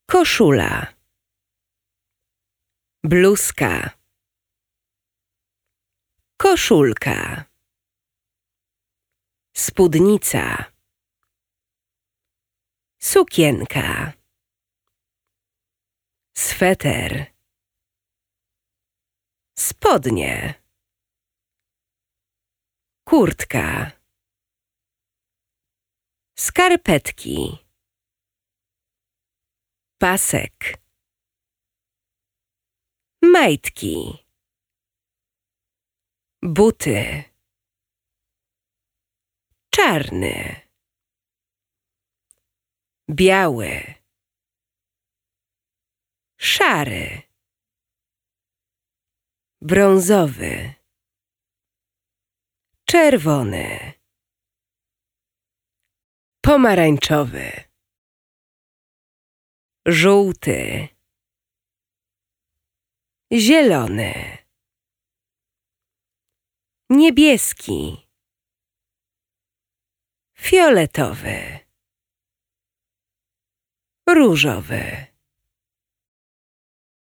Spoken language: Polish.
koszula, bluzka, koszulka, spódnica, sukienka, sweter, spodnie, kurtka, skarpetki, pasek, majtki, buty, czarny, biały, szary, brązowy, czerwony, pomarańczowy, żółty, zielony, niebieski, fioletowy, różowy.